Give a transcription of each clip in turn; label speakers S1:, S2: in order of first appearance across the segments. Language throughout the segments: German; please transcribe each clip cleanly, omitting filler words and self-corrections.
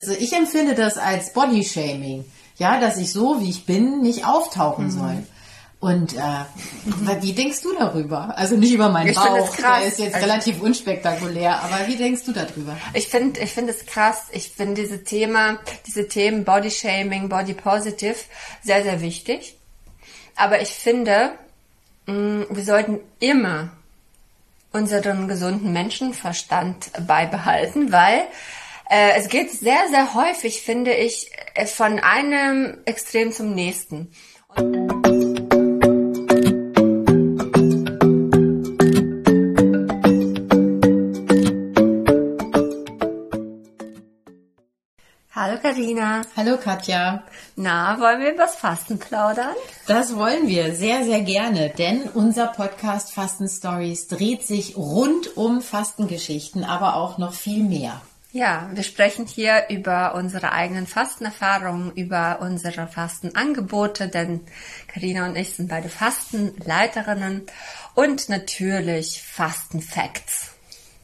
S1: Also ich empfinde das als Bodyshaming, ja, dass ich so, wie ich bin, nicht auftauchen soll. Und wie denkst du darüber? Also nicht über meinen Bauch, der ist jetzt relativ unspektakulär, aber wie denkst du darüber?
S2: Ich finde es krass. Ich finde diese Themen Bodyshaming, Body Positive sehr, sehr wichtig. Aber ich finde, wir sollten immer unseren gesunden Menschenverstand beibehalten, weil es geht sehr, sehr häufig, finde ich, von einem Extrem zum nächsten. Hallo Carina.
S1: Hallo Katja.
S2: Na, wollen wir über das Fasten plaudern?
S1: Das wollen wir sehr, sehr gerne, denn unser Podcast Fasten Stories dreht sich rund um Fastengeschichten, aber auch noch viel mehr.
S2: Ja, wir sprechen hier über unsere eigenen Fastenerfahrungen, über unsere Fastenangebote, denn Carina und ich sind beide Fastenleiterinnen und natürlich Fastenfacts.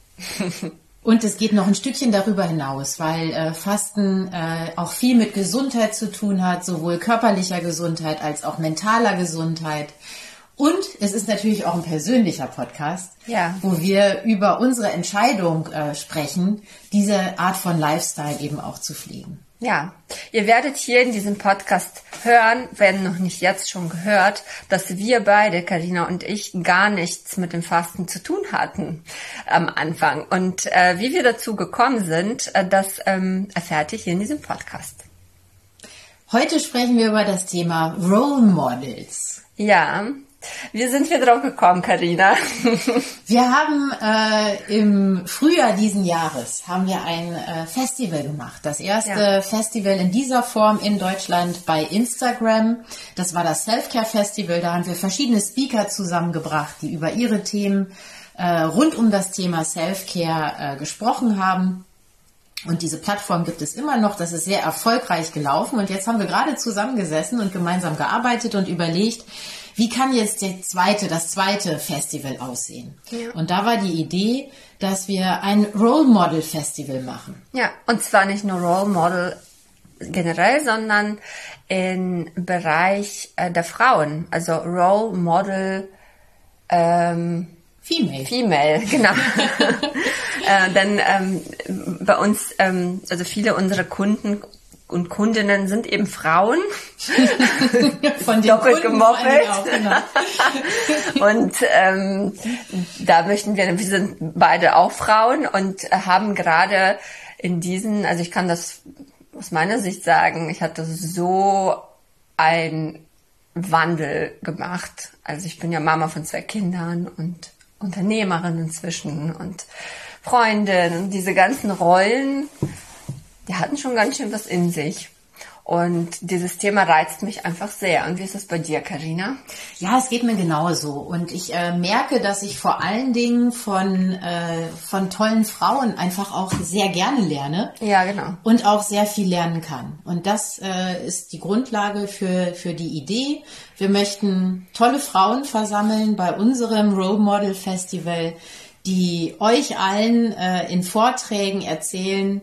S1: Und es geht noch ein Stückchen darüber hinaus, weil Fasten auch viel mit Gesundheit zu tun hat, sowohl körperlicher Gesundheit als auch mentaler Gesundheit. Und es ist natürlich auch ein persönlicher Podcast, wo wir über unsere Entscheidung sprechen, diese Art von Lifestyle eben auch zu pflegen.
S2: Ja, ihr werdet hier in diesem Podcast hören, wenn noch nicht jetzt schon gehört, dass wir beide, Carina und ich, gar nichts mit dem Fasten zu tun hatten am Anfang. Und wie wir dazu gekommen sind, das erfährt ihr hier in diesem Podcast.
S1: Heute sprechen wir über das Thema Role Models.
S2: Ja, wie sind wir drauf gekommen, Carina?
S1: Wir haben im Frühjahr diesen Jahres haben wir ein Festival gemacht. Das erste Festival in dieser Form in Deutschland bei Instagram. Das war das Self-Care Festival. Da haben wir verschiedene Speaker zusammengebracht, die über ihre Themen rund um das Thema Self-Care gesprochen haben. Und diese Plattform gibt es immer noch. Das ist sehr erfolgreich gelaufen. Und jetzt haben wir gerade zusammengesessen und gemeinsam gearbeitet und überlegt, wie kann jetzt das zweite Festival aussehen? Ja. Und da war die Idee, dass wir ein Role Model Festival machen.
S2: Ja, und zwar nicht nur Role Model generell, sondern im Bereich der Frauen. Also Role Model Female, genau. Denn bei uns, also viele unserer Kunden und Kundinnen sind eben Frauen.
S1: Von den
S2: doppelt
S1: Kunden
S2: gemoppelt.
S1: auch, genau.
S2: Und da möchten wir sind beide auch Frauen und haben gerade in diesen, also ich kann das aus meiner Sicht sagen, ich hatte so einen Wandel gemacht. Also ich bin ja Mama von 2 Kindern und Unternehmerin inzwischen und Freundin und diese ganzen Rollen, die hatten schon ganz schön was in sich. Und dieses Thema reizt mich einfach sehr. Und wie ist das bei dir, Carina?
S1: Ja, es geht mir genauso. Und ich merke, dass ich vor allen Dingen von tollen Frauen einfach auch sehr gerne lerne.
S2: Ja, genau.
S1: Und auch sehr viel lernen kann. Und das ist die Grundlage für die Idee. Wir möchten tolle Frauen versammeln bei unserem Role Model Festival, die euch allen in Vorträgen erzählen,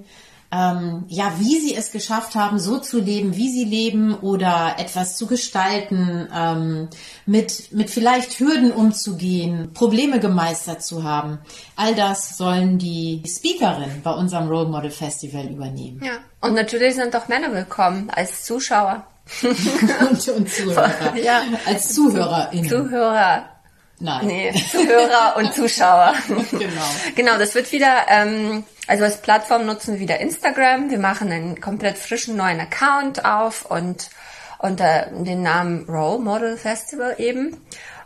S1: wie sie es geschafft haben, so zu leben, wie sie leben oder etwas zu gestalten, mit vielleicht Hürden umzugehen, Probleme gemeistert zu haben. All das sollen die Speakerinnen bei unserem Role Model Festival übernehmen.
S2: Ja, und natürlich sind auch Männer willkommen als Zuschauer.
S1: und Zuhörer.
S2: Ja.
S1: Als ZuhörerInnen.
S2: Zuhörer.
S1: Nein.
S2: Nee, Zuhörer und Zuschauer. Genau, das wird wieder, also als Plattform nutzen wir wieder Instagram. Wir machen einen komplett frischen neuen Account auf und unter den Namen Role Model Festival eben.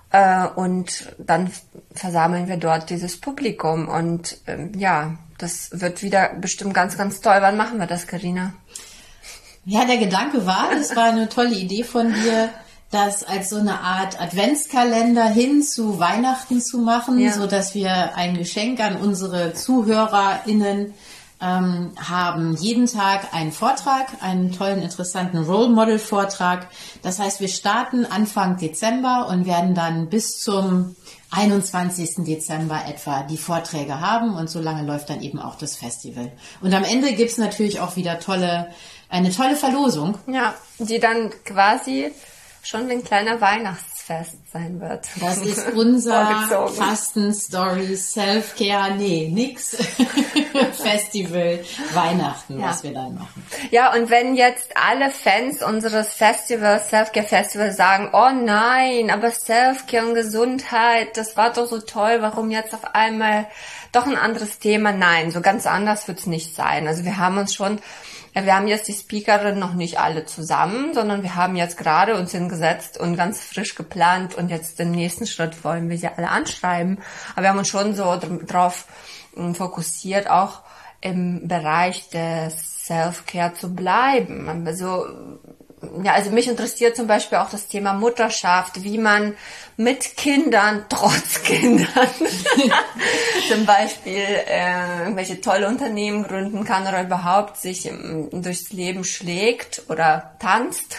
S2: Und dann versammeln wir dort dieses Publikum. Und das wird wieder bestimmt ganz, ganz toll. Wann machen wir das, Carina?
S1: Ja, der Gedanke war, das war eine tolle Idee von dir, das als so eine Art Adventskalender hin zu Weihnachten zu machen, so dass wir ein Geschenk an unsere ZuhörerInnen haben jeden Tag einen Vortrag, einen tollen, interessanten Role Model Vortrag. Das heißt, wir starten Anfang Dezember und werden dann bis zum 21. Dezember etwa die Vorträge haben und so lange läuft dann eben auch das Festival. Und am Ende gibt's natürlich auch wieder eine tolle Verlosung.
S2: Ja, die dann quasi schon ein kleiner Weihnachtsfest sein wird.
S1: Das ist unser Fasten-Story, Self-Care, nix. Festival, Weihnachten, was wir dann machen.
S2: Ja, und wenn jetzt alle Fans unseres Festivals, Self-Care-Festival sagen, oh nein, aber Self-Care und Gesundheit, das war doch so toll, warum jetzt auf einmal doch ein anderes Thema? Nein, so ganz anders wird's nicht sein. Also wir haben jetzt die Speakerin noch nicht alle zusammen, sondern wir haben jetzt gerade uns hingesetzt und ganz frisch geplant und jetzt im nächsten Schritt wollen wir sie alle anschreiben. Aber wir haben uns schon so drauf fokussiert, auch im Bereich des Self-Care zu bleiben. Also mich interessiert zum Beispiel auch das Thema Mutterschaft, wie man mit Kindern, trotz Kindern, zum Beispiel welche tolle Unternehmen gründen kann oder überhaupt sich durchs Leben schlägt oder tanzt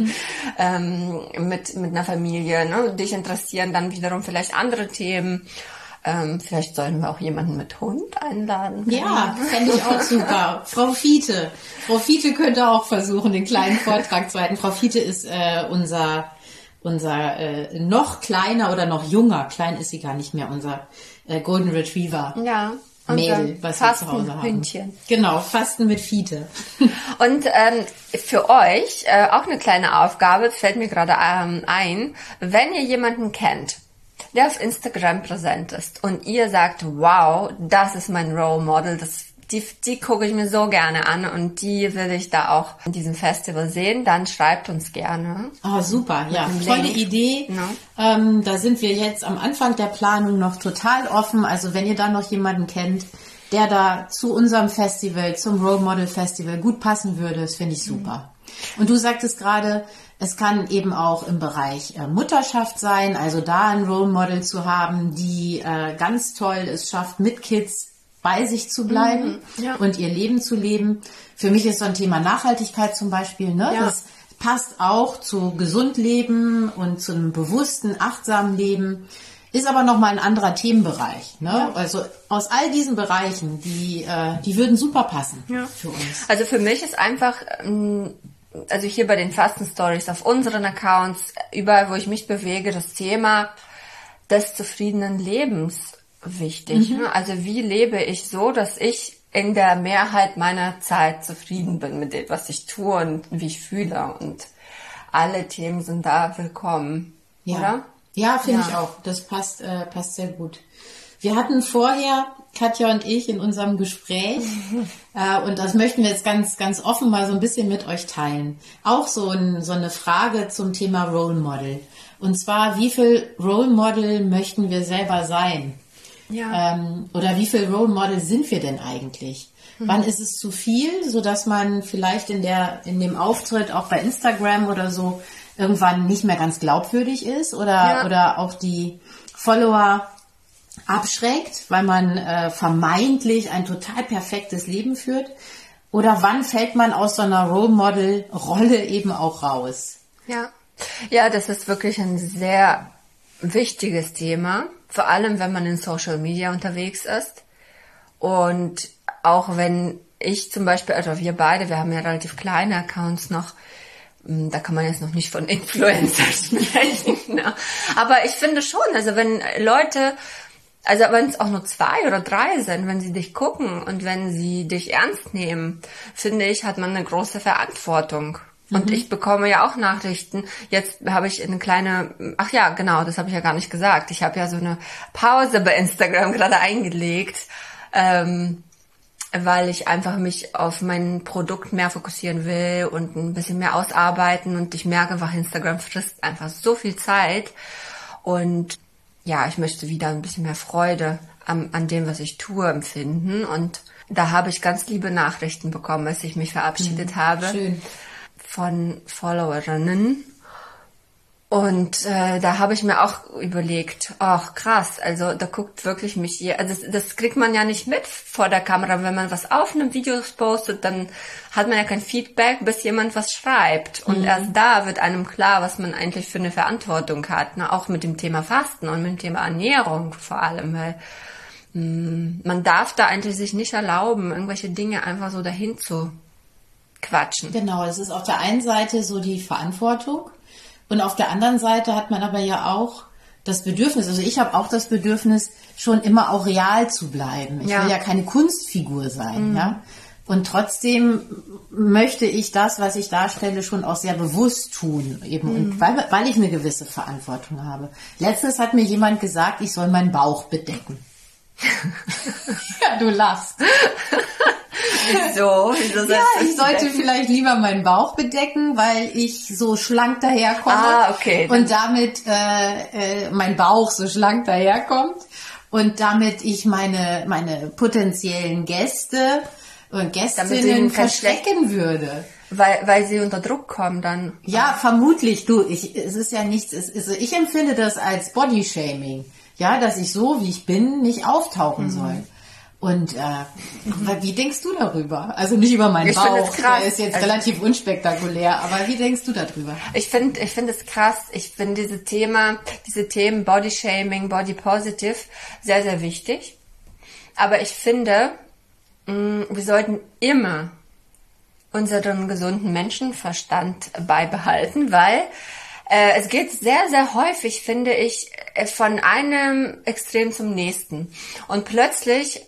S2: mit einer Familie. Ne? Dich interessieren dann wiederum vielleicht andere Themen. Vielleicht sollen wir auch jemanden mit Hund einladen.
S1: Ja, fände ich auch super. Frau Fiete. Frau Fiete könnte auch versuchen, den kleinen Vortrag zu halten. Frau Fiete ist unser noch kleiner oder noch junger, klein ist sie gar nicht mehr, unser Golden Retriever.
S2: Ja.
S1: Mädel, was wir zu Hause haben.
S2: Hündchen.
S1: Genau, Fasten mit Fiete.
S2: Und für euch auch eine kleine Aufgabe, das fällt mir gerade ein, wenn ihr jemanden kennt, der auf Instagram präsent ist und ihr sagt, wow, das ist mein Role Model, die gucke ich mir so gerne an und die will ich da auch in diesem Festival sehen, dann schreibt uns gerne.
S1: Oh, super, ja, tolle Idee. No. Da sind wir jetzt am Anfang der Planung noch total offen. Also wenn ihr da noch jemanden kennt, der da zu unserem Festival, zum Role Model Festival gut passen würde, das finde ich super. Und du sagtest gerade, es kann eben auch im Bereich Mutterschaft sein, also da ein Role Model zu haben, die ganz toll es schafft, mit Kids bei sich zu bleiben und ihr Leben zu leben. Für mich ist so ein Thema Nachhaltigkeit zum Beispiel, ne? Ja. Das passt auch zu gesund leben und zu einem bewussten, achtsamen Leben, ist aber nochmal ein anderer Themenbereich. Ne? Ja. Also aus all diesen Bereichen, die würden super passen für uns.
S2: Also für mich ist einfach... Also hier bei den Fasten-Stories auf unseren Accounts, überall, wo ich mich bewege, das Thema des zufriedenen Lebens wichtig. Also wie lebe ich so, dass ich in der Mehrheit meiner Zeit zufrieden bin mit dem, was ich tue und wie ich fühle. Und alle Themen sind da willkommen, oder?
S1: Ja, finde ich auch. Das passt sehr gut. Wir hatten vorher, Katja und ich, in unserem Gespräch, und das möchten wir jetzt ganz, ganz offen mal so ein bisschen mit euch teilen, auch so eine Frage zum Thema Role Model. Und zwar, wie viel Role Model möchten wir selber sein? Ja. Oder wie viel Role Model sind wir denn eigentlich? Wann ist es zu viel, sodass man vielleicht in dem Auftritt auch bei Instagram oder so irgendwann nicht mehr ganz glaubwürdig ist oder auch die Follower abschreckt, weil man vermeintlich ein total perfektes Leben führt? Oder wann fällt man aus so einer Role Model Rolle eben auch raus?
S2: Ja, das ist wirklich ein sehr wichtiges Thema, vor allem wenn man in Social Media unterwegs ist. Und auch wenn ich zum Beispiel, also wir beide, wir haben ja relativ kleine Accounts noch, da kann man jetzt noch nicht von Influencers sprechen. Ne? Aber ich finde schon, also wenn Leute, also wenn es auch nur 2 oder 3 sind, wenn sie dich gucken und wenn sie dich ernst nehmen, finde ich, hat man eine große Verantwortung. Und ich bekomme ja auch Nachrichten. Jetzt habe ich eine kleine, ach ja, genau, das habe ich ja gar nicht gesagt. Ich habe ja so eine Pause bei Instagram gerade eingelegt, weil ich einfach mich auf mein Produkt mehr fokussieren will und ein bisschen mehr ausarbeiten. Und ich merke einfach, Instagram frisst einfach so viel Zeit. Und ja, ich möchte wieder ein bisschen mehr Freude an dem, was ich tue, empfinden. Und da habe ich ganz liebe Nachrichten bekommen, als ich mich verabschiedet habe.
S1: Schön.
S2: Von Followerinnen. Und da habe ich mir auch überlegt, ach krass, also da guckt wirklich mich hier, also das kriegt man ja nicht mit vor der Kamera, wenn man was aufnimmt, Videos postet, dann hat man ja kein Feedback, bis jemand was schreibt. Und erst da wird einem klar, was man eigentlich für eine Verantwortung hat, ne? Auch mit dem Thema Fasten und mit dem Thema Ernährung vor allem, weil man darf da eigentlich sich nicht erlauben, irgendwelche Dinge einfach so dahin zu quatschen.
S1: Genau, es ist auf der einen Seite so die Verantwortung und auf der anderen Seite hat man aber ja auch das Bedürfnis, also ich habe auch das Bedürfnis, schon immer auch real zu bleiben. Ich will ja keine Kunstfigur sein, ja. Und trotzdem möchte ich das, was ich darstelle, schon auch sehr bewusst tun, eben, und weil ich eine gewisse Verantwortung habe. Letztens hat mir jemand gesagt, ich soll meinen Bauch bedecken. Ja, du lachst.
S2: Wieso?
S1: Ja, ich sollte vielleicht lieber meinen Bauch bedecken, weil ich so schlank daherkomme.
S2: Ah, okay.
S1: Und damit mein Bauch so schlank daherkommt und damit ich meine potenziellen Gäste und Gästinnen verschrecken würde.
S2: Weil sie unter Druck kommen dann.
S1: Ja, vermutlich. Es ist ja nichts. Ich empfinde das als Bodyshaming. Ja, dass ich so, wie ich bin, nicht auftauchen soll. Und wie denkst du darüber? Also nicht über meinen Bauch, der ist jetzt relativ unspektakulär, aber wie denkst du darüber?
S2: Ich finde es krass. Ich finde diese Themen Bodyshaming, Body Positive sehr, sehr wichtig. Aber ich finde, wir sollten immer unseren gesunden Menschenverstand beibehalten, weil es geht sehr, sehr häufig, finde ich, von einem Extrem zum nächsten. Und plötzlich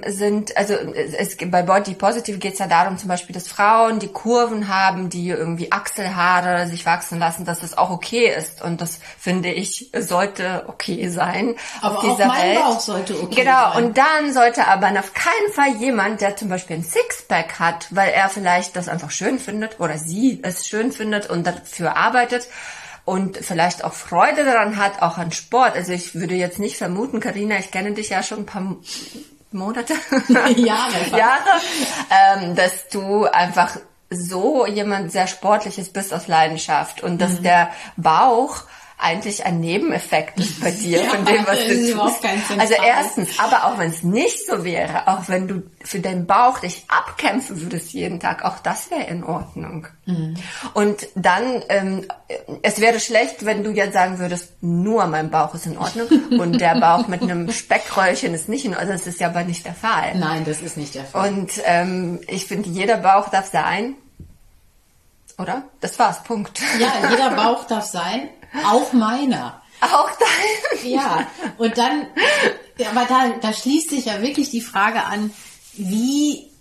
S2: bei Body Positive geht es ja darum, zum Beispiel, dass Frauen, die Kurven haben, die irgendwie Achselhaare sich wachsen lassen, dass das auch okay ist. Und das, finde ich, sollte okay sein.
S1: Aber
S2: auf dieser
S1: auch mein
S2: Welt.
S1: Bauch sollte okay sein.
S2: Genau, und dann sollte aber auf keinen Fall jemand, der zum Beispiel ein Sixpack hat, weil er vielleicht das einfach schön findet oder sie es schön findet und dafür arbeitet, und vielleicht auch Freude daran hat, auch an Sport. Also ich würde jetzt nicht vermuten, Carina, ich kenne dich ja schon ein paar Monate, Jahre, dass du einfach so jemand sehr Sportliches bist aus Leidenschaft und dass der Bauch eigentlich ein Nebeneffekt ist bei dir von dem, was du tust. Also erstens, aber auch wenn es nicht so wäre, auch wenn du für deinen Bauch dich abkämpfen würdest jeden Tag, auch das wäre in Ordnung. Und dann, es wäre schlecht, wenn du jetzt sagen würdest, nur mein Bauch ist in Ordnung und der Bauch mit einem Speckröllchen ist nicht in Ordnung. Das ist ja aber nicht der Fall.
S1: Nein, das ist nicht der Fall.
S2: Und ich finde, jeder Bauch darf sein. Oder? Das war's, Punkt.
S1: Ja, jeder Bauch darf sein. Auch meiner.
S2: Auch dein?
S1: Ja, und dann, aber da schließt sich ja wirklich die Frage an, wie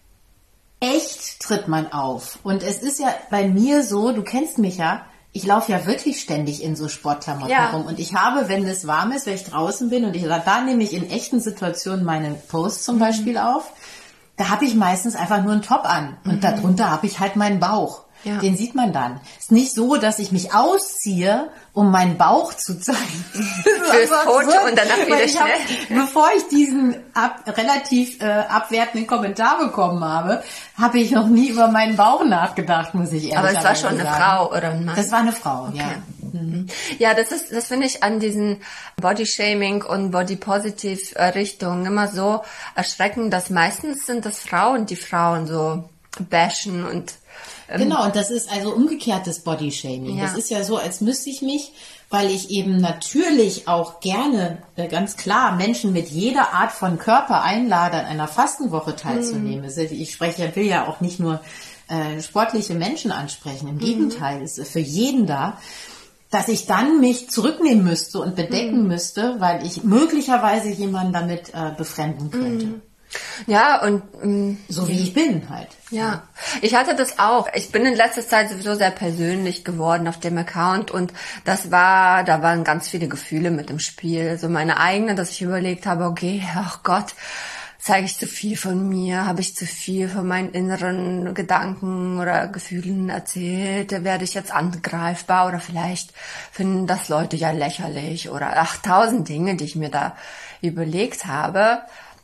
S1: echt tritt man auf? Und es ist ja bei mir so, du kennst mich ja, ich laufe ja wirklich ständig in so Sportklamotten rum. Und ich habe, wenn es warm ist, wenn ich draußen bin und da nehme ich in echten Situationen meine Posts zum Beispiel auf, da habe ich meistens einfach nur einen Top an. Und darunter habe ich halt meinen Bauch. Ja. Den sieht man dann. Ist nicht so, dass ich mich ausziehe, um meinen Bauch zu zeigen.
S2: Fürs Foto und danach wieder schnell.
S1: Bevor ich diesen relativ abwertenden Kommentar bekommen habe, habe ich noch nie über meinen Bauch nachgedacht, muss ich ehrlich sagen.
S2: Aber es war schon eine Frau oder ein Mann?
S1: Das war eine Frau, okay. Ja.
S2: Ja, das finde ich an diesen Bodyshaming und Body-Positive Richtungen immer so erschreckend, dass meistens sind das Frauen, die Frauen so bashen und
S1: genau, und das ist also umgekehrtes Bodyshaming. Ja. Das ist ja so, als müsste ich mich, weil ich eben natürlich auch gerne, ganz klar, Menschen mit jeder Art von Körper einlade, an einer Fastenwoche teilzunehmen. Ich will ja auch nicht nur sportliche Menschen ansprechen. Im Gegenteil, es ist für jeden da, dass ich dann mich zurücknehmen müsste und bedecken müsste, weil ich möglicherweise jemanden damit befremden könnte.
S2: Ja, und
S1: so wie ich bin halt.
S2: Ja, ich hatte das auch. Ich bin in letzter Zeit sowieso sehr persönlich geworden auf dem Account und da waren ganz viele Gefühle mit im Spiel. So meine eigene, dass ich überlegt habe, okay, ach Gott, zeige ich zu viel von mir? Habe ich zu viel von meinen inneren Gedanken oder Gefühlen erzählt? Werde ich jetzt angreifbar oder vielleicht finden das Leute ja lächerlich oder 8000 Dinge, die ich mir da überlegt habe.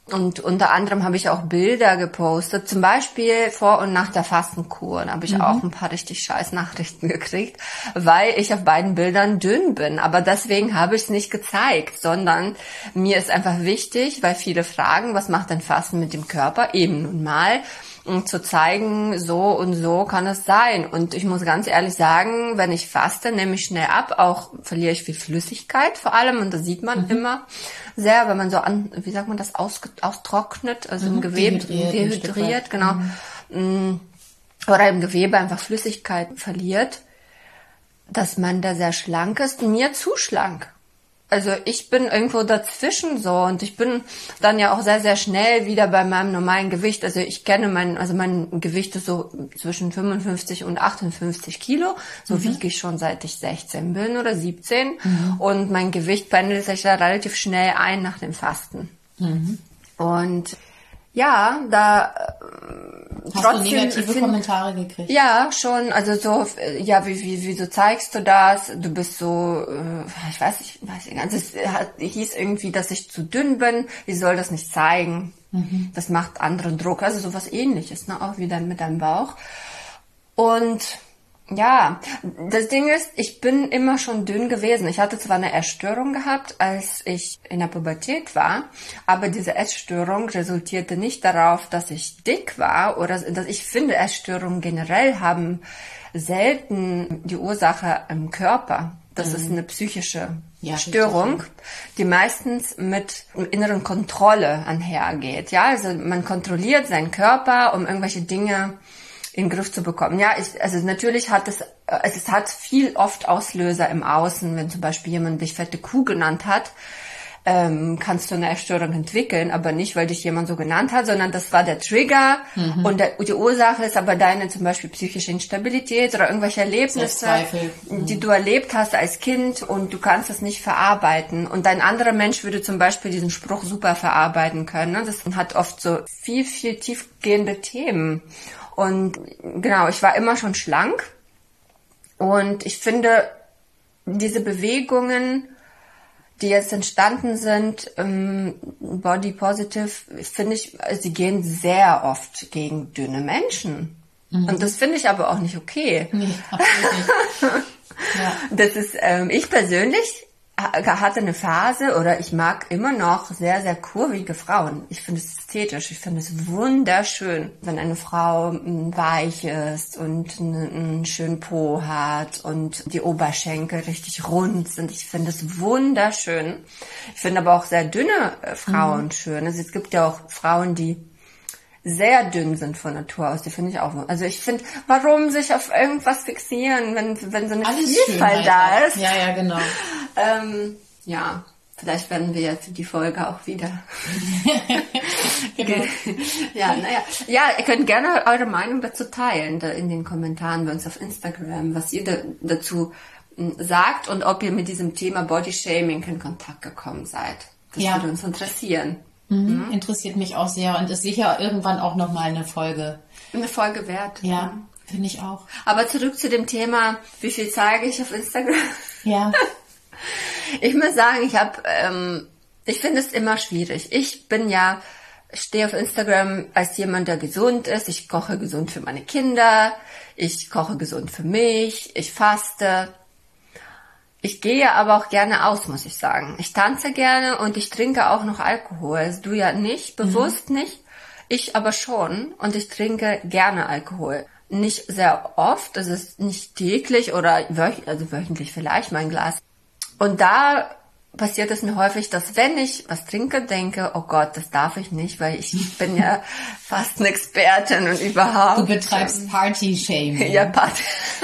S2: Und unter anderem habe ich auch Bilder gepostet, zum Beispiel vor und nach der Fastenkur. Da habe ich auch ein paar richtig scheiß Nachrichten gekriegt, weil ich auf beiden Bildern dünn bin. Aber deswegen habe ich es nicht gezeigt, sondern mir ist einfach wichtig, weil viele fragen, was macht denn Fasten mit dem Körper? Eben nun mal, um zu zeigen, so und so kann es sein. Und ich muss ganz ehrlich sagen, wenn ich faste, nehme ich schnell ab, auch verliere ich viel Flüssigkeit vor allem. Und das sieht man immer sehr, wenn man so wie sagt man das, austrocknet, also im Gewebe, dehydriert, genau. Oder im Gewebe einfach Flüssigkeit verliert, dass man da sehr schlank ist, mir zu schlank. Also ich bin irgendwo dazwischen so und ich bin dann ja auch sehr, sehr schnell wieder bei meinem normalen Gewicht. Also ich kenne mein Gewicht ist so zwischen 55 und 58 Kilo. So wiege ich schon seit ich 16 bin oder 17. Und mein Gewicht pendelt sich da relativ schnell ein nach dem Fasten. Und ja, da
S1: hast trotzdem du negative Kommentare gekriegt?
S2: Ja, schon. Also so, ja, wieso zeigst du das? Du bist so, ich weiß nicht. Also es hieß irgendwie, dass ich zu dünn bin. Ich soll das nicht zeigen. Das macht anderen Druck. Also sowas Ähnliches, ne? Auch wieder mit deinem Bauch. Und ja, das Ding ist, ich bin immer schon dünn gewesen. Ich hatte zwar eine Essstörung gehabt, als ich in der Pubertät war, aber diese Essstörung resultierte nicht darauf, dass ich dick war oder dass ich finde, Essstörungen generell haben selten die Ursache im Körper. Das ist eine psychische Störung, die meistens mit inneren Kontrolle einhergeht. Ja, also man kontrolliert seinen Körper, um irgendwelche Dinge in den Griff zu bekommen. Ja, also natürlich hat es hat viel oft Auslöser im Außen. Wenn zum Beispiel jemand dich fette Kuh genannt hat, kannst du eine Essstörung entwickeln, aber nicht, weil dich jemand so genannt hat, sondern das war der Trigger und die Ursache ist aber deine zum Beispiel psychische Instabilität oder irgendwelche Erlebnisse, die du erlebt hast als Kind und du kannst das nicht verarbeiten. Und ein anderer Mensch würde zum Beispiel diesen Spruch super verarbeiten können. Ne? Das hat oft so viel, viel tiefgehende Themen. Und genau, ich war immer schon schlank und ich finde, diese Bewegungen, die jetzt entstanden sind, Body Positive, finde ich, sie gehen sehr oft gegen dünne Menschen. Und das finde ich aber auch nicht okay.
S1: Nee, absolut nicht. Ja.
S2: Das ist, ich persönlich hatte eine Phase oder ich mag immer noch sehr, sehr kurvige Frauen. Ich finde es ästhetisch, ich finde es wunderschön, wenn eine Frau weich ist und einen schönen Po hat und die Oberschenkel richtig rund sind. Ich finde es wunderschön. Ich finde aber auch sehr dünne Frauen schön. Also es gibt ja auch Frauen, die sehr dünn sind von Natur aus, die finde ich auch. Also ich finde, warum sich auf irgendwas fixieren, wenn so eine Vielfalt da ist?
S1: Ja, ja, genau.
S2: Ja, vielleicht werden wir jetzt die Folge auch wieder.
S1: Genau.
S2: Ja, naja. Ja, ihr könnt gerne eure Meinung dazu teilen, da in den Kommentaren bei uns auf Instagram, was ihr dazu sagt und ob ihr mit diesem Thema Bodyshaming in Kontakt gekommen seid. Das würde uns interessieren.
S1: Interessiert mich auch sehr und ist sicher irgendwann auch nochmal eine Folge
S2: wert.
S1: Ja, finde ich auch.
S2: Aber zurück zu dem Thema, wie viel zeige ich auf Instagram?
S1: Ja.
S2: Ich muss sagen, ich finde es immer schwierig. Ich stehe auf Instagram als jemand, der gesund ist. Ich koche gesund für meine Kinder. Ich koche gesund für mich. Ich faste. Ich gehe aber auch gerne aus, muss ich sagen. Ich tanze gerne und ich trinke auch noch Alkohol. Also du ja nicht, bewusst nicht. Ich aber schon. Und ich trinke gerne Alkohol. Nicht sehr oft, es ist nicht täglich oder wöchentlich vielleicht mein Glas. Und da passiert es mir häufig, dass wenn ich was trinke, denke, oh Gott, das darf ich nicht, weil ich bin ja fast eine Expertin und überhaupt.
S1: Du betreibst Party-Shaming.
S2: Ja, Party.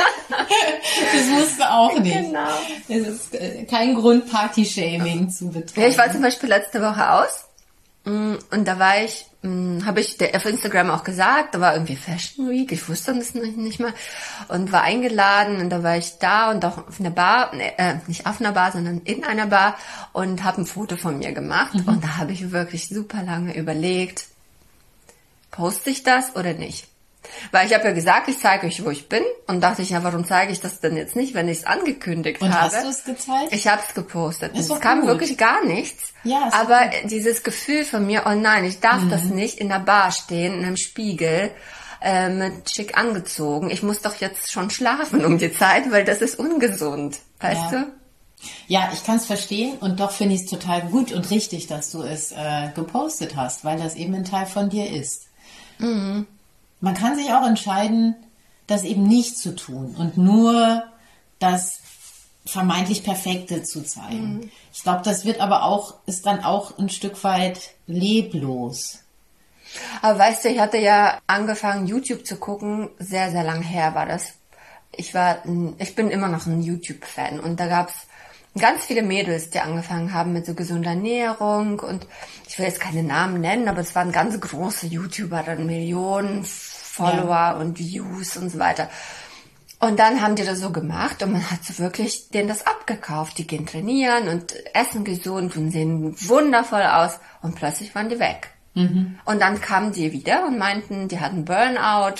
S1: Das musst du auch nicht.
S2: Genau.
S1: Es ist kein Grund, Party-Shaming zu betreiben.
S2: Ja, ich war zum Beispiel letzte Woche aus und da war ich, habe ich auf Instagram auch gesagt, da war irgendwie Fashion Week, ich wusste das nicht mal und war eingeladen und da war ich da und auch auf einer Bar, nicht auf einer Bar, sondern in einer Bar und habe ein Foto von mir gemacht und da habe ich wirklich super lange überlegt, poste ich das oder nicht? Weil ich habe ja gesagt, ich zeige euch, wo ich bin. Und dachte ich, ja, warum zeige ich das denn jetzt nicht, wenn ich es angekündigt habe?
S1: Und hast du es gezeigt?
S2: Ich habe es gepostet. Es
S1: doch
S2: kam
S1: gut.
S2: wirklich gar nichts.
S1: Ja, ist
S2: aber
S1: doch gut.
S2: dieses Gefühl von mir, oh nein, ich darf das nicht in der Bar stehen, in einem Spiegel, mit schick angezogen. Ich muss doch jetzt schon schlafen um die Zeit, weil das ist ungesund. Weißt du?
S1: Ja, ich kann es verstehen und doch finde ich es total gut und richtig, dass du es gepostet hast, weil das eben ein Teil von dir ist.
S2: Mhm.
S1: Man kann sich auch entscheiden, das eben nicht zu tun und nur das vermeintlich Perfekte zu zeigen.
S2: Mhm.
S1: Ich glaube, das wird aber auch, ist dann auch ein Stück weit leblos.
S2: Aber weißt du, ich hatte ja angefangen, YouTube zu gucken, sehr, sehr lang her war das. Ich bin immer noch ein YouTube-Fan und da gab's ganz viele Mädels, die angefangen haben mit so gesunder Ernährung und ich will jetzt keine Namen nennen, aber es waren ganz große YouTuber, dann Millionen Follower und Views und so weiter. Und dann haben die das so gemacht und man hat so wirklich denen das abgekauft. Die gehen trainieren und essen gesund und sehen wundervoll aus und plötzlich waren die weg. Mhm. Und dann kamen die wieder und meinten, die hatten Burnout,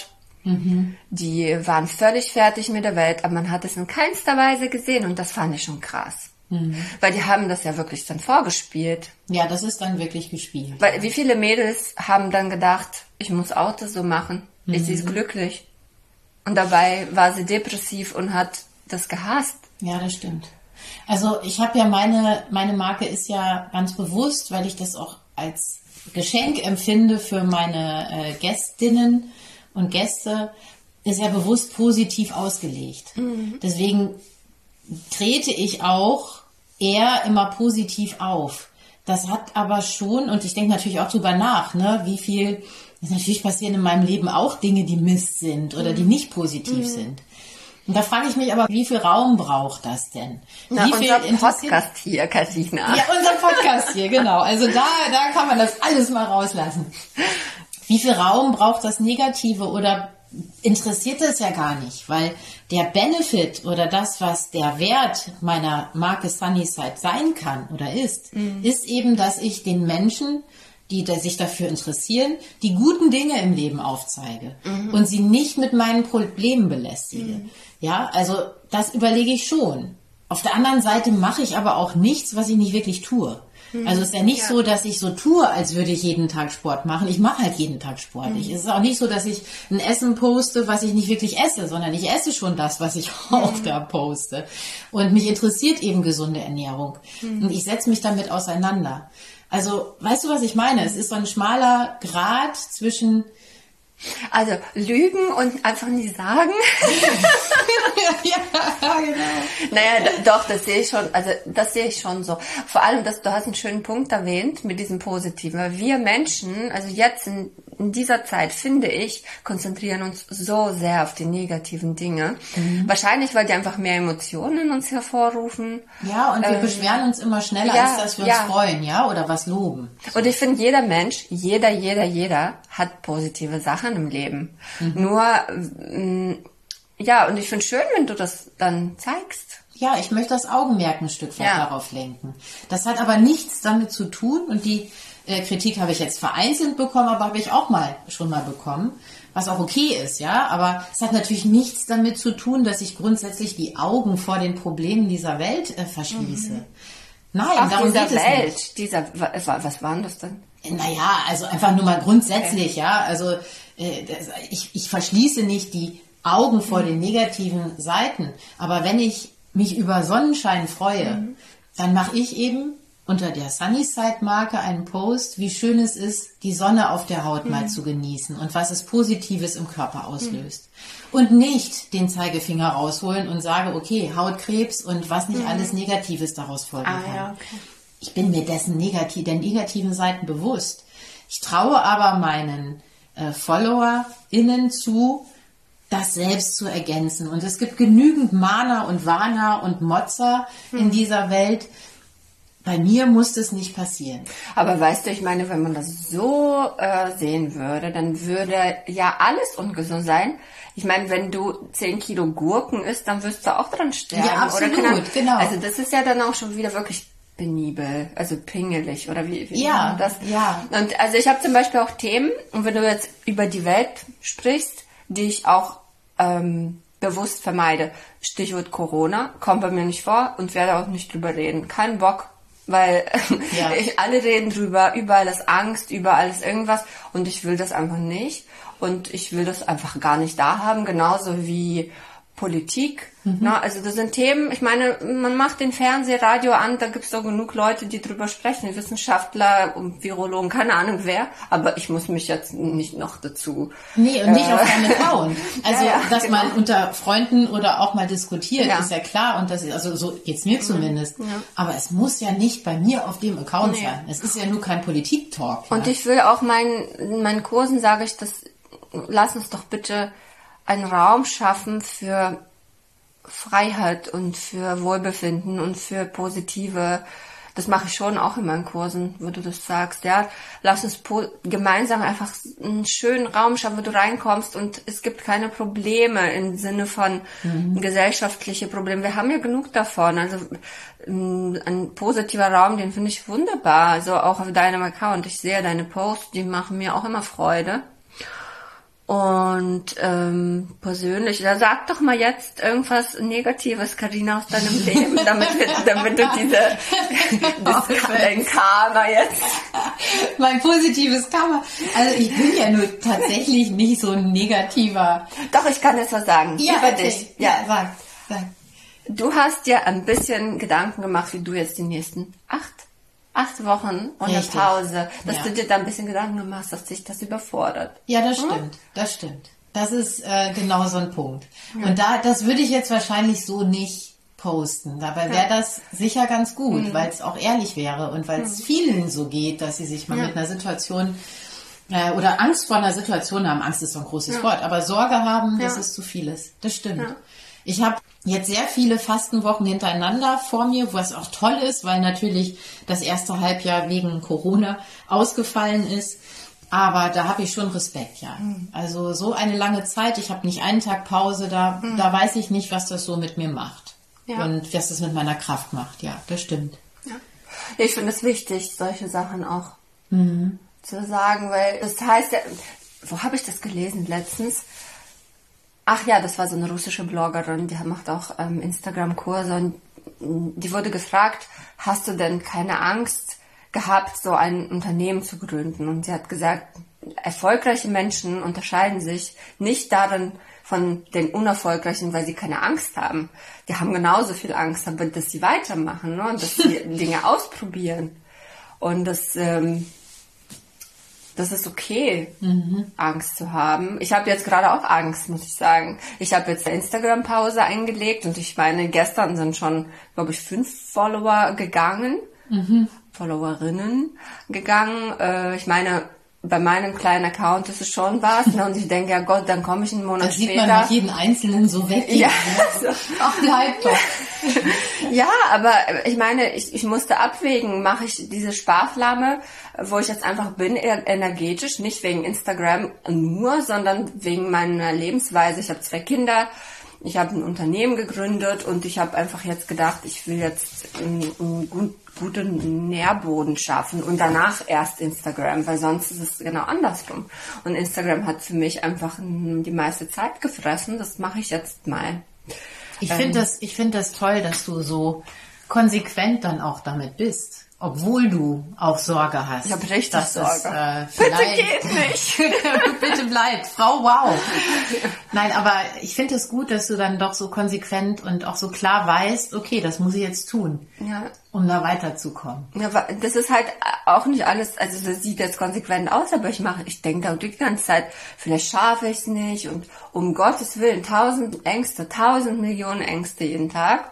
S2: die waren völlig fertig mit der Welt, aber man hat es in keinster Weise gesehen und das fand ich schon krass. Weil die haben das ja wirklich dann vorgespielt.
S1: Ja, das ist dann wirklich gespielt.
S2: Weil wie viele Mädels haben dann gedacht, ich muss auch das so machen, sie ist glücklich. Und dabei war sie depressiv und hat das gehasst.
S1: Ja, das stimmt. Also ich habe ja meine Marke ist ja ganz bewusst, weil ich das auch als Geschenk empfinde für meine Gästinnen und Gäste, ist ja bewusst positiv ausgelegt. Deswegen trete ich auch eher immer positiv auf. Das hat aber schon, und ich denke natürlich auch drüber nach, ne, wie viel, natürlich passieren in meinem Leben auch Dinge, die Mist sind oder die nicht positiv sind. Und da frage ich mich aber, wie viel Raum braucht das denn?
S2: Na,
S1: wie viel
S2: unser Podcast hier, Katrina.
S1: Ja, unser Podcast hier, genau. Also da kann man das alles mal rauslassen. Wie viel Raum braucht das Negative oder interessiert es ja gar nicht, weil der Benefit oder das, was der Wert meiner Marke Sunnyside sein kann oder ist eben, dass ich den Menschen, die sich dafür interessieren, die guten Dinge im Leben aufzeige und sie nicht mit meinen Problemen belästige. Ja, also das überlege ich schon. Auf der anderen Seite mache ich aber auch nichts, was ich nicht wirklich tue. Also es ist ja nicht so, dass ich so tue, als würde ich jeden Tag Sport machen. Ich mache halt jeden Tag Sport. Es ist auch nicht so, dass ich ein Essen poste, was ich nicht wirklich esse, sondern ich esse schon das, was ich auch da poste. Und mich interessiert eben gesunde Ernährung. Und ich setze mich damit auseinander. Also, weißt du, was ich meine? Es ist so ein schmaler Grat zwischen...
S2: Also lügen und einfach nie sagen.
S1: Ja, genau.
S2: Naja, doch, das sehe ich schon, also das sehe ich schon so. Vor allem, du hast einen schönen Punkt erwähnt mit diesem Positiven. Weil wir Menschen, also jetzt in dieser Zeit, finde ich, konzentrieren uns so sehr auf die negativen Dinge. Wahrscheinlich, weil die einfach mehr Emotionen in uns hervorrufen.
S1: Ja, und wir beschweren uns immer schneller, als dass wir uns freuen, ja, oder was loben. So.
S2: Und ich finde, jeder Mensch, jeder hat positive Sachen im Leben. Nur, ja, und ich finde es schön, wenn du das dann zeigst.
S1: Ja, ich möchte das Augenmerk ein Stück weit darauf lenken. Das hat aber nichts damit zu tun und die Kritik habe ich jetzt vereinzelt bekommen, aber habe ich auch schon mal bekommen, was auch okay ist, ja. Aber es hat natürlich nichts damit zu tun, dass ich grundsätzlich die Augen vor den Problemen dieser Welt verschließe. Nein, darum geht es nicht.
S2: Was waren das denn?
S1: Naja, also einfach nur mal grundsätzlich, ja. Also ich verschließe nicht die Augen vor den negativen Seiten. Aber wenn ich mich über Sonnenschein freue, dann mache ich eben unter der Sunnyside-Marke einen Post, wie schön es ist, die Sonne auf der Haut mal zu genießen und was es Positives im Körper auslöst. Und nicht den Zeigefinger rausholen und sage, okay, Hautkrebs und was nicht alles Negatives daraus folgen kann.
S2: Ja, okay.
S1: Ich bin mir der negativen Seiten bewusst. Ich traue aber meinen FollowerInnen zu, das selbst zu ergänzen. Und es gibt genügend Mahner und Warner und Motzer in dieser Welt. Bei mir muss das nicht passieren.
S2: Aber weißt du, ich meine, wenn man das so sehen würde, dann würde ja alles ungesund sein. Ich meine, wenn du 10 Kilo Gurken isst, dann wirst du auch dran sterben.
S1: Ja, absolut,
S2: oder
S1: genau.
S2: Also das ist ja dann auch schon wieder wirklich penibel, also pingelig, oder wie
S1: ja,
S2: das?
S1: Ja.
S2: Und also ich habe zum Beispiel auch Themen, und wenn du jetzt über die Welt sprichst, die ich auch bewusst vermeide. Stichwort Corona, kommt bei mir nicht vor und werde auch nicht drüber reden. Kein Bock, weil alle reden drüber, überall ist Angst, überall ist irgendwas und ich will das einfach nicht und ich will das einfach gar nicht da haben, genauso wie Politik. Na, also das sind Themen, ich meine, man macht den Fernseher, Radio an, da gibt es doch genug Leute, die drüber sprechen, Wissenschaftler und Virologen, keine Ahnung wer, aber ich muss mich jetzt nicht noch dazu...
S1: Nee, und nicht auf deinen Account. Also, dass man unter Freunden oder auch mal diskutiert, ist ja klar, und das ist, also so geht's mir zumindest. Ja. Aber es muss ja nicht bei mir auf dem Account sein. Es ist ja nur kein Politik-Talk.
S2: Und ich will auch in meinen Kursen sage ich, lass uns doch bitte einen Raum schaffen für Freiheit und für Wohlbefinden und für positive, das mache ich schon auch in meinen Kursen, wo du das sagst, ja, lass uns gemeinsam einfach einen schönen Raum schaffen, wo du reinkommst und es gibt keine Probleme im Sinne von gesellschaftliche Probleme. Wir haben ja genug davon, also ein positiver Raum, den finde ich wunderbar, also auch auf deinem Account. Ich sehe deine Posts, die machen mir auch immer Freude. Und persönlich, da sag doch mal jetzt irgendwas Negatives, Carina, aus deinem Leben, damit du dein Karma jetzt...
S1: Mein positives Karma. Also ich bin ja nur tatsächlich nicht so ein negativer...
S2: Doch, ich kann jetzt was sagen. Über dich.
S1: Ja, sag.
S2: Du hast dir ein bisschen Gedanken gemacht, wie du jetzt die nächsten 8 Wochen ohne Pause, dass du dir da ein bisschen Gedanken gemacht hast, dass dich das überfordert.
S1: Ja, das stimmt. Das ist genau so ein Punkt. Ja. Und das würde ich jetzt wahrscheinlich so nicht posten. Dabei wäre das sicher ganz gut, weil es auch ehrlich wäre und weil es vielen so geht, dass sie sich mal mit einer Situation oder Angst vor einer Situation haben. Angst ist so ein großes Wort, aber Sorge haben, das ist zu vieles. Das stimmt. Ja. Ich habe jetzt sehr viele Fastenwochen hintereinander vor mir, was auch toll ist, weil natürlich das erste Halbjahr wegen Corona ausgefallen ist. Aber da habe ich schon Respekt, ja. Also so eine lange Zeit, ich habe nicht einen Tag Pause, da weiß ich nicht, was das so mit mir macht. Ja. Und was das mit meiner Kraft macht, ja, das stimmt.
S2: Ja. Ich finde es wichtig, solche Sachen auch zu sagen, weil das heißt ja, wo habe ich das gelesen letztens? Ach ja, das war so eine russische Bloggerin, die macht auch Instagram-Kurse und die wurde gefragt, hast du denn keine Angst gehabt, so ein Unternehmen zu gründen? Und sie hat gesagt, erfolgreiche Menschen unterscheiden sich nicht darin von den unerfolgreichen, weil sie keine Angst haben. Die haben genauso viel Angst, aber dass sie weitermachen, ne? Und dass sie Dinge ausprobieren. Und das ist okay, Angst zu haben. Ich habe jetzt gerade auch Angst, muss ich sagen. Ich habe jetzt eine Instagram-Pause eingelegt und ich meine, gestern sind schon, glaube ich, 5 Follower gegangen, Followerinnen gegangen. Ich meine, bei meinem kleinen Account ist es schon was, ne? Und ich denke, ja Gott, dann komme ich einen Monat später.
S1: Da sieht man mit jeden Einzelnen so weg.
S2: Ja.
S1: Ach, bleib doch.
S2: Ja, aber ich meine, ich musste abwägen, mache ich diese Sparflamme, wo ich jetzt einfach bin, energetisch, nicht wegen Instagram nur, sondern wegen meiner Lebensweise. Ich habe 2 Kinder, ich habe ein Unternehmen gegründet und ich habe einfach jetzt gedacht, ich will jetzt einen guten Nährboden schaffen und danach erst Instagram, weil sonst ist es genau andersrum. Und Instagram hat für mich einfach die meiste Zeit gefressen, das mache ich jetzt mal.
S1: Ich finde das toll, dass du so konsequent dann auch damit bist. Obwohl du auch Sorge hast.
S2: Ich habe richtig Sorge.
S1: Bitte geht nicht. Bitte bleib. Frau, wow. Nein, aber ich finde es gut, dass du dann doch so konsequent und auch so klar weißt, okay, das muss ich jetzt tun, um da weiterzukommen.
S2: Ja, das ist halt auch nicht alles, also das sieht jetzt konsequent aus, aber ich denke da die ganze Zeit, vielleicht schaffe ich es nicht und um Gottes Willen 1000 Ängste, 1000 Millionen Ängste jeden Tag.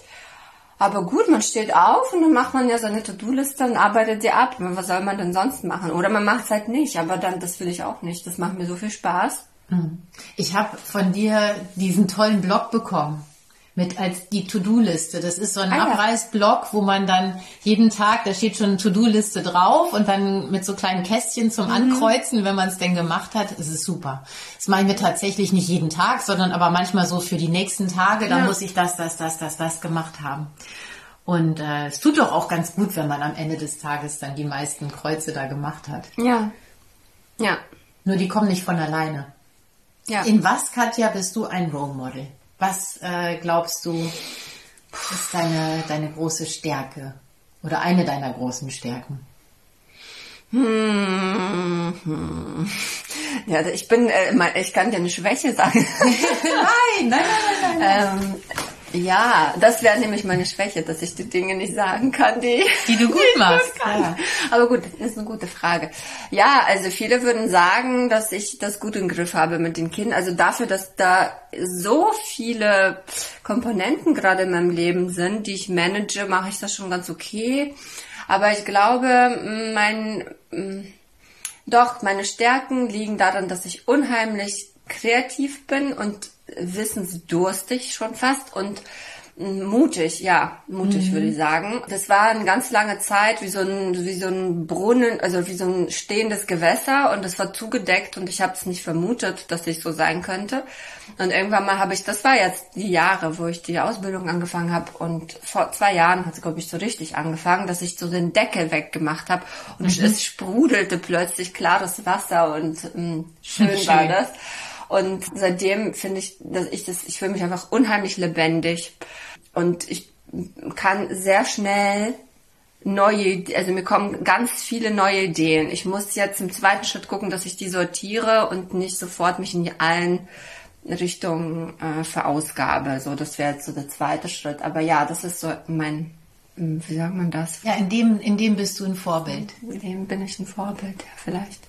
S2: Aber gut, man steht auf und dann macht man ja seine To-Do-Liste und arbeitet die ab. Was soll man denn sonst machen? Oder man macht es halt nicht, aber dann, das will ich auch nicht. Das macht mir so viel Spaß.
S1: Ich habe von dir diesen tollen Blog bekommen, als die To-Do-Liste. Das ist so ein Abreißblock, wo man dann jeden Tag, da steht schon eine To-Do-Liste drauf und dann mit so kleinen Kästchen zum Ankreuzen, wenn man es denn gemacht hat. Es ist super. Das mache ich mir tatsächlich nicht jeden Tag, sondern aber manchmal so für die nächsten Tage, da muss ich das gemacht haben. Und es tut doch auch ganz gut, wenn man am Ende des Tages dann die meisten Kreuze da gemacht hat.
S2: Ja. Ja.
S1: Nur die kommen nicht von alleine.
S2: Ja.
S1: In was, Katja, bist du ein Role Model? Was glaubst du, ist deine große Stärke oder eine deiner großen Stärken?
S2: Ja, ich kann dir eine Schwäche sagen. Nein. Ja, das wäre nämlich meine Schwäche, dass ich die Dinge nicht sagen kann, die
S1: du gut machst.
S2: Ja. Aber gut, das ist eine gute Frage. Ja, also viele würden sagen, dass ich das gut im Griff habe mit den Kindern. Also dafür, dass da so viele Komponenten gerade in meinem Leben sind, die ich manage, mache ich das schon ganz okay. Aber ich glaube, meine Stärken liegen darin, dass ich unheimlich kreativ bin und wissensdurstig schon fast und mutig würde ich sagen. Das war eine ganz lange Zeit wie so ein Brunnen, also wie so ein stehendes Gewässer und es war zugedeckt und ich habe es nicht vermutet, dass ich so sein könnte. Und irgendwann mal das war jetzt die Jahre, wo ich die Ausbildung angefangen habe und vor 2 Jahren hat es, glaube ich, so richtig angefangen, dass ich so den Deckel weggemacht habe und es sprudelte plötzlich klares Wasser und schön war das. Und seitdem finde ich, ich fühle mich einfach unheimlich lebendig und ich kann sehr schnell mir kommen ganz viele neue Ideen. Ich muss jetzt im zweiten Schritt gucken, dass ich die sortiere und nicht sofort mich in allen Richtungen verausgabe. So, das wäre jetzt so der zweite Schritt. Aber ja, das ist so wie sagt man das?
S1: Ja, in dem bist du ein Vorbild.
S2: In dem bin ich ein Vorbild, ja, vielleicht.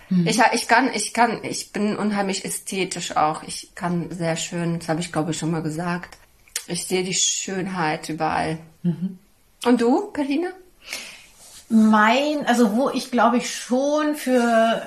S2: Ich bin unheimlich ästhetisch auch. Ich kann sehr schön, das habe ich glaube ich schon mal gesagt. Ich sehe die Schönheit überall. Und du, Carina?
S1: Wo ich glaube ich schon für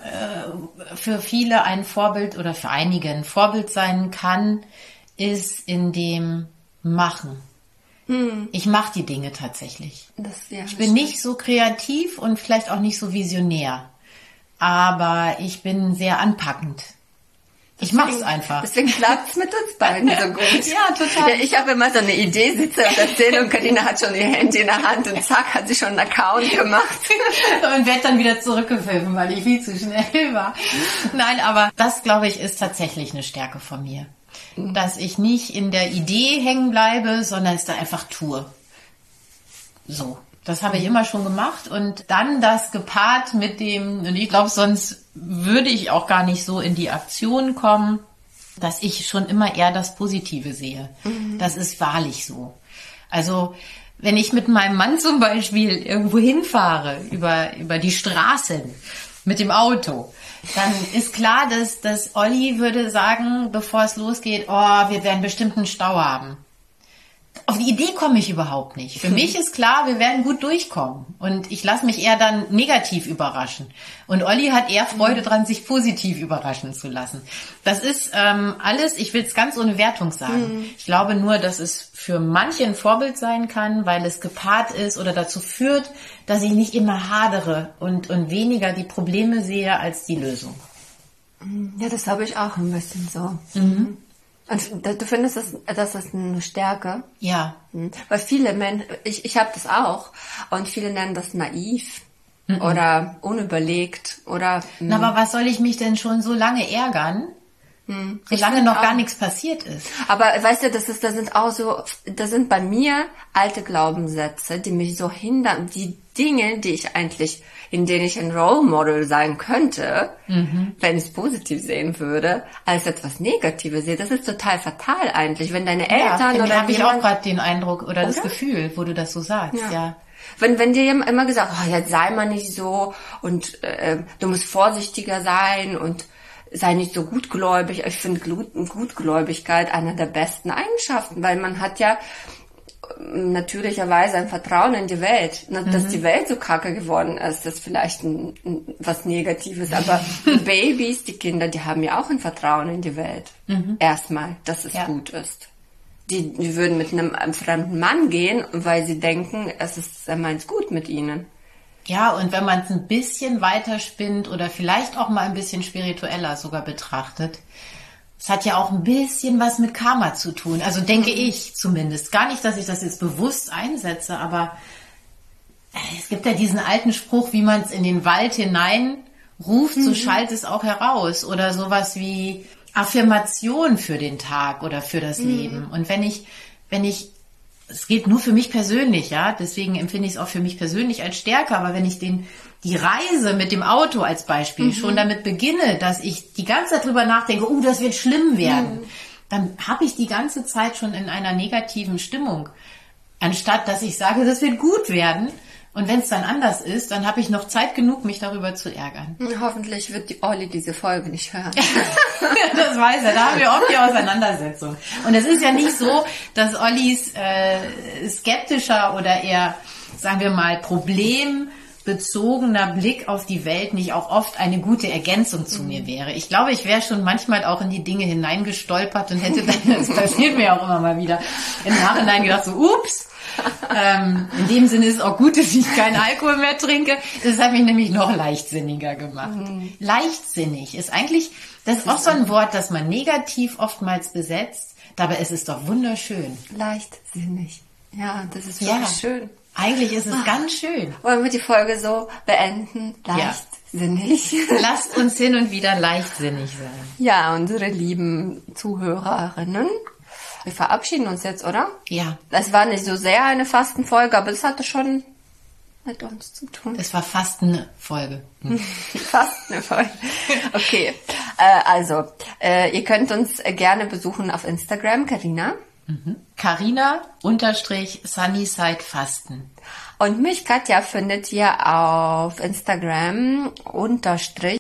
S1: viele ein Vorbild oder für einige ein Vorbild sein kann, ist in dem Machen. Ich mache die Dinge tatsächlich. Ich bin nicht so kreativ und vielleicht auch nicht so visionär. Aber ich bin sehr anpackend. Ich mach's einfach.
S2: Deswegen klappt's mit uns beiden so gut.
S1: Ja, total.
S2: Ja, ich habe immer so eine Idee, sitze und erzähle und Carina hat schon ihr Handy in der Hand und zack, hat sie schon einen Account gemacht.
S1: Und werde dann wieder zurückgepfiffen, weil ich viel zu schnell war. Nein, aber das, glaube ich, ist tatsächlich eine Stärke von mir. Dass ich nicht in der Idee hängen bleibe, sondern es da einfach tue. So. Das habe ich immer schon gemacht und dann das gepaart mit und ich glaube, sonst würde ich auch gar nicht so in die Aktion kommen, dass ich schon immer eher das Positive sehe. Das ist wahrlich so. Also, wenn ich mit meinem Mann zum Beispiel irgendwo hinfahre, über die Straßen mit dem Auto, dann ist klar, dass Olli würde sagen, bevor es losgeht, wir werden bestimmt einen Stau haben. Auf die Idee komme ich überhaupt nicht. Für mich ist klar, wir werden gut durchkommen. Und ich lasse mich eher dann negativ überraschen. Und Olli hat eher Freude dran, sich positiv überraschen zu lassen. Das ist alles, ich will es ganz ohne Wertung sagen. Ich glaube nur, dass es für manche ein Vorbild sein kann, weil es gepaart ist oder dazu führt, dass ich nicht immer hadere und weniger die Probleme sehe als die Lösung.
S2: Ja, das habe ich auch ein bisschen so. Und du findest, das ist eine Stärke?
S1: Ja.
S2: Weil viele Menschen, ich habe das auch, und viele nennen das naiv oder unüberlegt oder...
S1: Na, aber was soll ich mich denn schon so lange ärgern, solange noch gar nichts passiert ist?
S2: Aber weißt du, das sind bei mir alte Glaubenssätze, die mich so hindern, die Dinge, in denen ich ein Role Model sein könnte, wenn ich es positiv sehen würde, als etwas Negatives sehe. Das ist total fatal eigentlich, wenn deine Eltern oder
S1: habe ich auch gerade den Eindruck oder das Gefühl, wo du das so sagst, ja.
S2: Wenn dir immer gesagt, jetzt sei mal nicht so und du musst vorsichtiger sein und sei nicht so gutgläubig. Ich finde Gutgläubigkeit eine der besten Eigenschaften, weil man hat ja natürlicherweise ein Vertrauen in die Welt. Dass die Welt so kacke geworden ist, das ist vielleicht was Negatives, aber die Babys, die Kinder, die haben ja auch ein Vertrauen in die Welt. Erstmal, dass es gut ist. Die würden mit einem fremden Mann gehen, weil sie denken, er meint's gut mit ihnen.
S1: Ja, und wenn man es ein bisschen weiter spinnt oder vielleicht auch mal ein bisschen spiritueller sogar betrachtet, es hat ja auch ein bisschen was mit Karma zu tun. Also denke ich zumindest. Gar nicht, dass ich das jetzt bewusst einsetze, aber es gibt ja diesen alten Spruch, wie man es in den Wald hinein ruft, so schallt es auch heraus. Oder sowas wie, Affirmation für den Tag oder für das Leben. Und wenn ich, es geht nur für mich persönlich, ja, deswegen empfinde ich es auch für mich persönlich als Stärke, aber wenn ich die Reise mit dem Auto als Beispiel schon damit beginne, dass ich die ganze Zeit drüber nachdenke, das wird schlimm werden, dann habe ich die ganze Zeit schon in einer negativen Stimmung, anstatt dass ich sage, das wird gut werden. Und wenn es dann anders ist, dann habe ich noch Zeit genug, mich darüber zu ärgern.
S2: Hoffentlich wird die Olli diese Folge nicht hören.
S1: Das weiß er, da haben wir oft die Auseinandersetzung. Und es ist ja nicht so, dass Ollis skeptischer oder eher, sagen wir mal, problembezogener Blick auf die Welt nicht auch oft eine gute Ergänzung zu mir wäre. Ich glaube, ich wäre schon manchmal auch in die Dinge hineingestolpert und hätte dann, das passiert mir auch immer mal wieder, im Nachhinein gedacht so, ups. In dem Sinne ist es auch gut, dass ich keinen Alkohol mehr trinke. Das hat mich nämlich noch leichtsinniger gemacht. Leichtsinnig ist eigentlich, das ist auch so ein Wort, das man negativ oftmals besetzt. Dabei ist es doch wunderschön.
S2: Leichtsinnig. Ja, das ist wirklich schön.
S1: Eigentlich ist es ganz schön.
S2: Wollen wir die Folge so beenden? Leichtsinnig.
S1: Ja. Lasst uns hin und wieder leichtsinnig sein.
S2: Ja, unsere lieben Zuhörerinnen. Wir verabschieden uns jetzt, oder?
S1: Ja.
S2: Es war nicht so sehr eine Fastenfolge, aber es hatte schon mit uns zu tun.
S1: Es war fast eine Folge.
S2: Fast eine Folge. Okay. Also, ihr könnt uns gerne besuchen auf Instagram, Carina.
S1: Carina_Sunnyside-Fasten.
S2: Und mich, Katja, findet ihr auf Instagram _